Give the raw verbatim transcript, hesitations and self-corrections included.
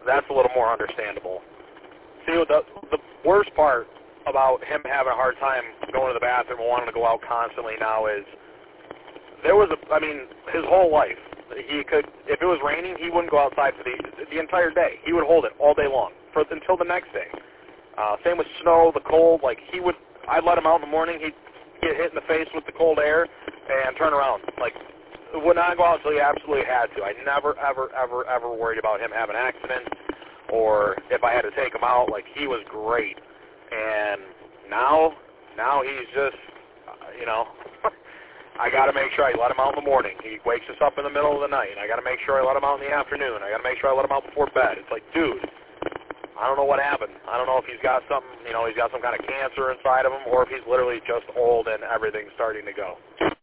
that's a little more understandable. See, the the worst part about him having a hard time going to the bathroom and wanting to go out constantly now is there was a, I mean, his whole life, he could, if it was raining, he wouldn't go outside for the the entire day. He would hold it all day long for until the next day. Uh, same with snow, the cold. Like he would, I'd let him out in the morning. He'd get hit in the face with the cold air and turn around. Like would not go out until he absolutely had to. I never, ever, ever, ever worried about him having an accident or if I had to take him out. Like he was great. And now, now he's just, you know, I got to make sure I let him out in the morning. He wakes us up in the middle of the night. I got to make sure I let him out in the afternoon. I got to make sure I let him out before bed. It's like, dude, I don't know what happened. I don't know if he's got something, you know, he's got some kind of cancer inside of him or if he's literally just old and everything's starting to go.